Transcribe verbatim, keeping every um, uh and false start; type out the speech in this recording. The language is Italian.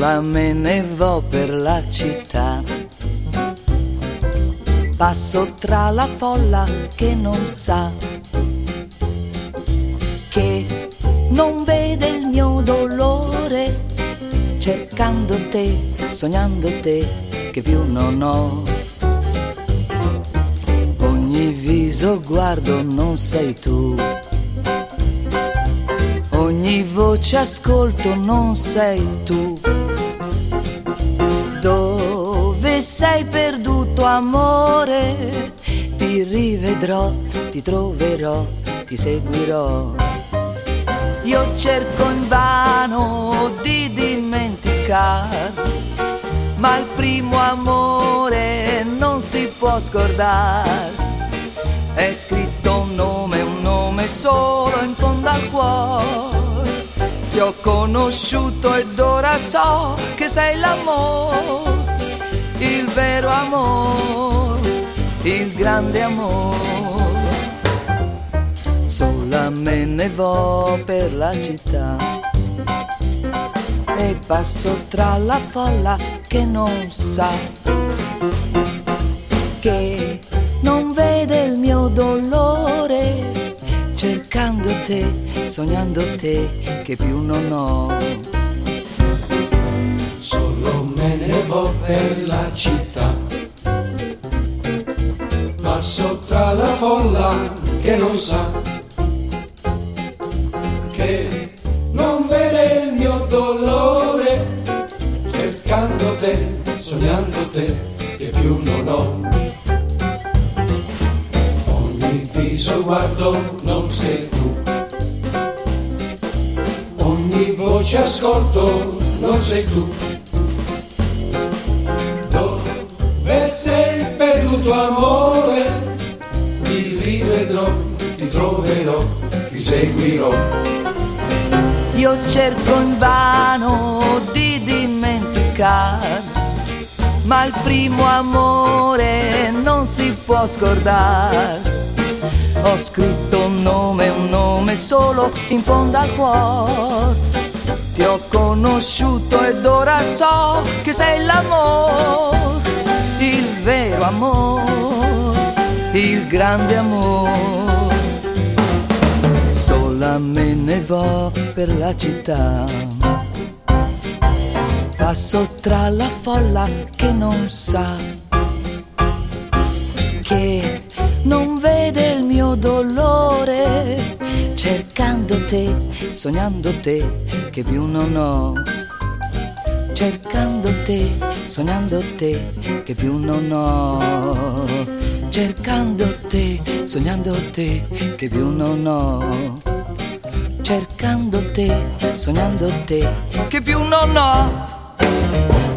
Sola me ne vo per la città, passo tra la folla che non sa, che non vede il mio dolore, cercando te, sognando te, che più non ho. Ogni viso guardo non sei tu, ogni voce ascolto non sei tu. Dove sei perduto amore? Ti rivedrò, ti troverò, ti seguirò. Io cerco invano di dimenticare, ma il primo amore non si può scordare. È scritto un nome, un nome solo in fondo al cuore. Ti ho conosciuto ed ora so che sei l'amore, il vero amore, il grande amore. Sola me ne vo per la città e passo tra la folla che non sa, che non vede il mio dolore, cercando te, sognando te, che più non ho. Solo me ne vo per la città, passo tra la folla che non sa, che non vede il mio dolore, cercando te, sognando te, che più non ho. Ogni viso guardo non sei tu, ogni voce ascolto non sei tu. Dove sei perduto amore? Ti rivedrò, ti troverò, ti seguirò. Io cerco invano di dimenticare, ma il primo amore non si può scordare. Ho scritto un nome, un nome solo in fondo al cuore. Ti ho conosciuto ed ora so che sei l'amore, il vero amore, il grande amore. Sola me ne vo per la città, passo tra la folla che non sa, che non vede il mio dolore, cercando te, sognando te, che più non ho. Cercando te, sognando te, che più non ho. Cercando te, sognando te, che più non ho. Cercando te, sognando te, che più non ho.